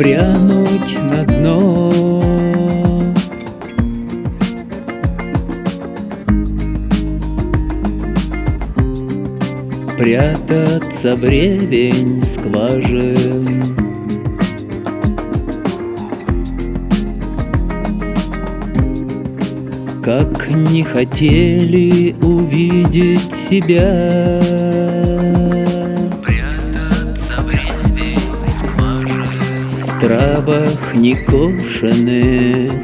прянуть на дно. Прятаться в ревень скважин. Как не хотели увидеть себя. Прятаться в ревень скважин. В травах некошенных,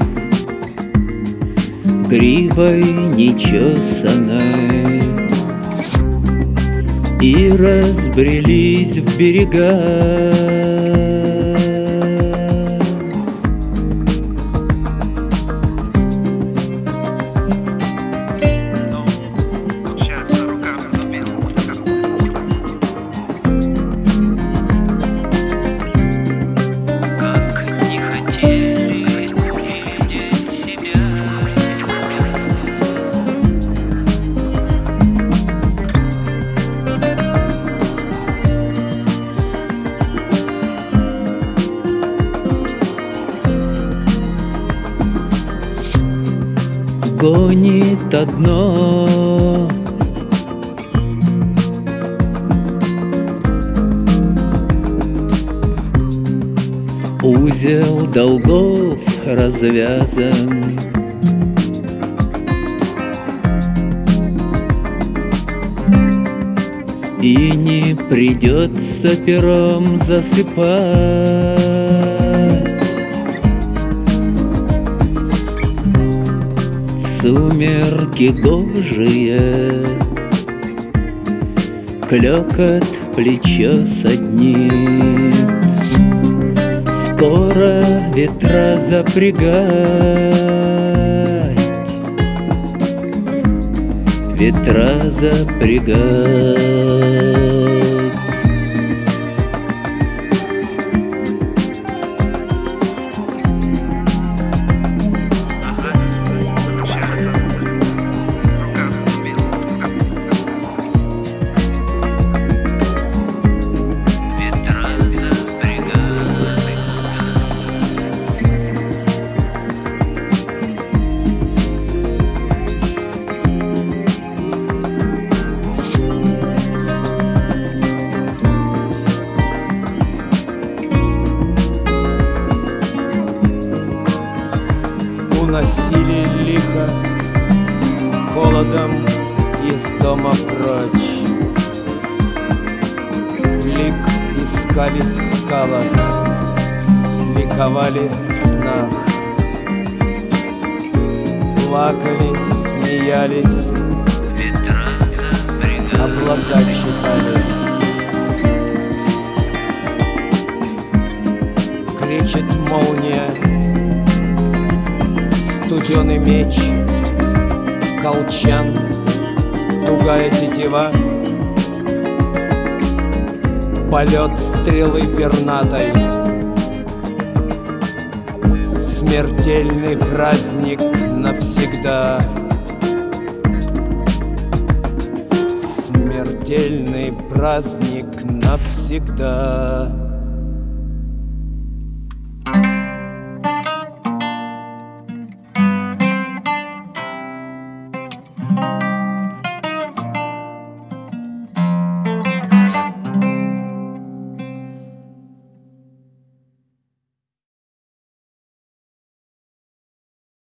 гривой нечесанной, и разбрелись в берега. Гонит одно узел долгов развязан. И не придется пером засыпать. Сумерки гожие, клёкот плечо саднит. Скоро ветра запрягать, ветра запрягать. Уносили лихо холодом из дома прочь. Лик искали в скалах, ликовали в снах. Плакали, смеялись, облака читали. Кричит молния, студеный меч, колчан, тугая тетива, полет стрелы пернатой. Смертельный праздник навсегда. Смертельный праздник навсегда.